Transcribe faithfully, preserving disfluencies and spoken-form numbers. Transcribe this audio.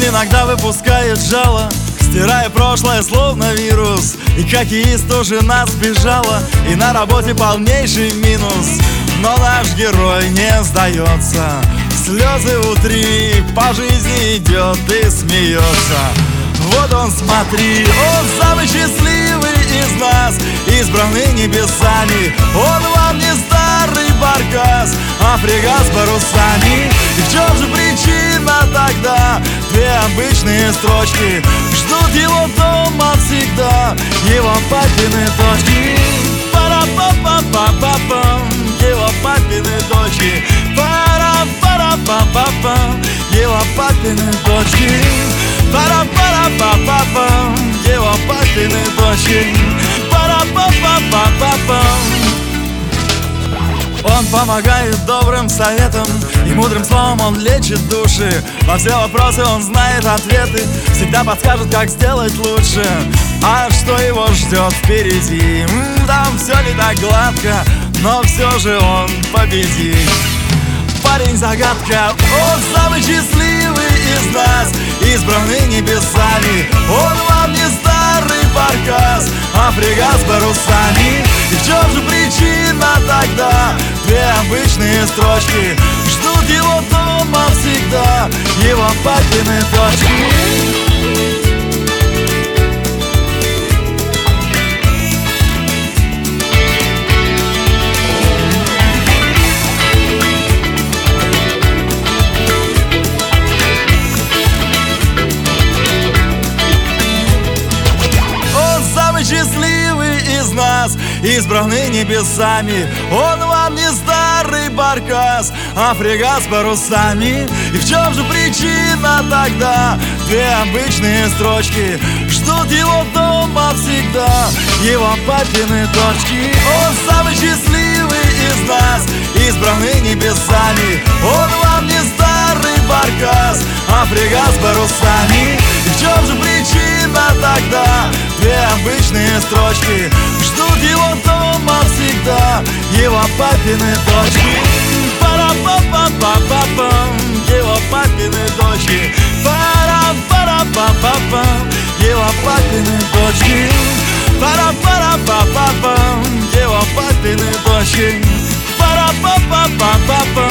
иногда выпускает жало, стирая прошлое словно вирус. И хоккеист тоже нас бежала, и на работе полнейший минус. Но наш герой не сдается, слезы утри, по жизни идет и смеется. Вот он, смотри, он самый счастливый из нас, избранный небесами. Он вам не старый баркас, а фрегат с парусами. И в чем же причина тогда? Две обычные строчки ждут его дома всегда, его папины дочки. Пара-па-па-па-па-пам, его папины дочки. Пара-пара-па-па-пам, его папины дочки. Пара-пара-па-па-пам, его папины дочки. Пара-па-па-па-па-пам. Он помогает добрым советом, и мудрым словом он лечит души. Во все вопросы он знает ответы, всегда подскажет, как сделать лучше. А что его ждет впереди? М-м, там все не так гладко, но все же он победит. Парень-загадка, он самый счастливый из нас, избранный небесами. Он вам не старый баркас, а фрегат с парусами. И в чем же причина тогда? Две обычные строчки ждут его дома всегда, его папины дочки. Счастливый из нас, избранный небесами. Он вам не старый баркас, а фрегат с парусами. И в чем же причина тогда? Две обычные строчки ждут его дома всегда, его папины дочки. Он самый счастливый из нас, избранный небесами. Он вам не старый баркас, а фрегат с парусами. И в чем же причина тогда? Две обычные строчки ждут его дома всегда, его папины дочки. Пара-па-па-па-па-пам, его папины дочки. Пара-пара-па-па-пам, его папины дочки. Пара-пара-па-па-пам, его папины дочки. Пара-па-па-па-па-пам.